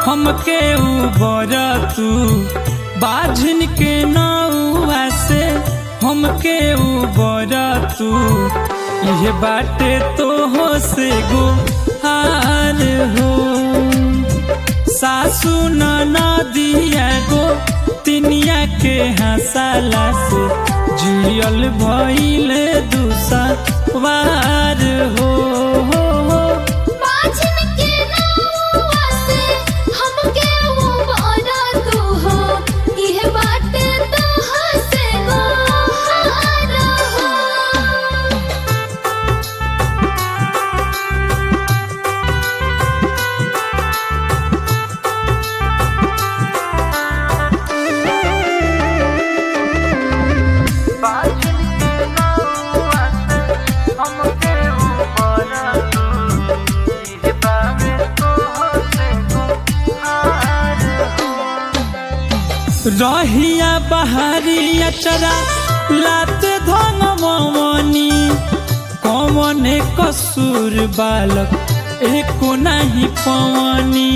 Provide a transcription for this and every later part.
हमके उबर तू बाझिन के नौआ से हमके उबर तू ये बाटे तो हो से गो हार हो सासू नदिया गो तिनिया के हंसाला से जियल भइल दुसवार हो रहिया बहारिया चरा लाते धन ममनी कौन कसूर बालक एको नहीं पवनी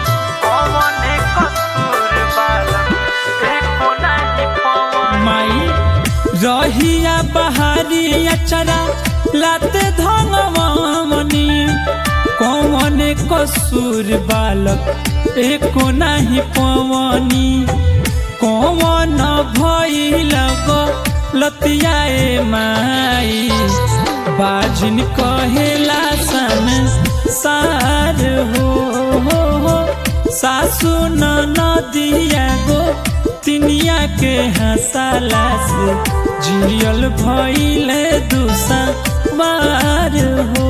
माई रहिया बहारिया चरा लाते धन ममनी कौन कसूर बालक एको नहीं पवनी कौन भइल लतियाए माई बाजिन कहेला सन सार हो सासू नदिया गो तिनिया के हंसाला से जियल भइल दुसवार हो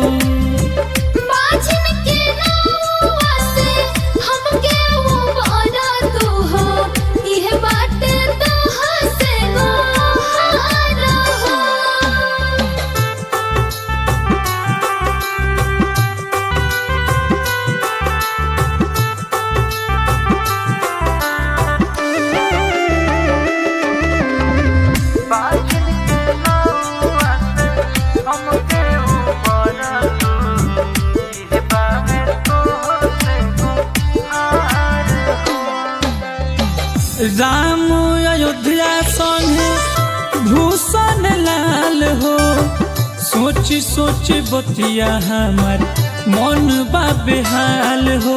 राम अयोध्या संगे भूषण लाल हो सोची सोची बतिया हमार मन बा बेहाल हो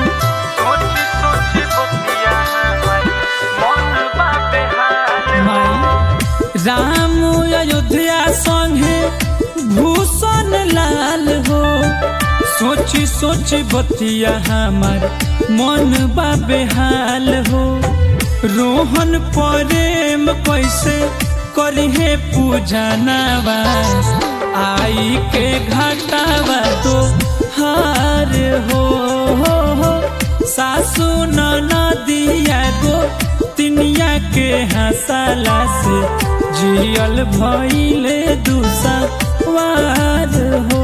राम अयोध्या संगे भूषण लाल हो सोची सोची बतिया हमार मन बा बेहाल हो रोहन प्रेम कैसे करिहे पूजनवा आई के घाटावा तो हार हो सासू नदिया गो तिनिया के हंसाला से जियल भइल दुसवार हो।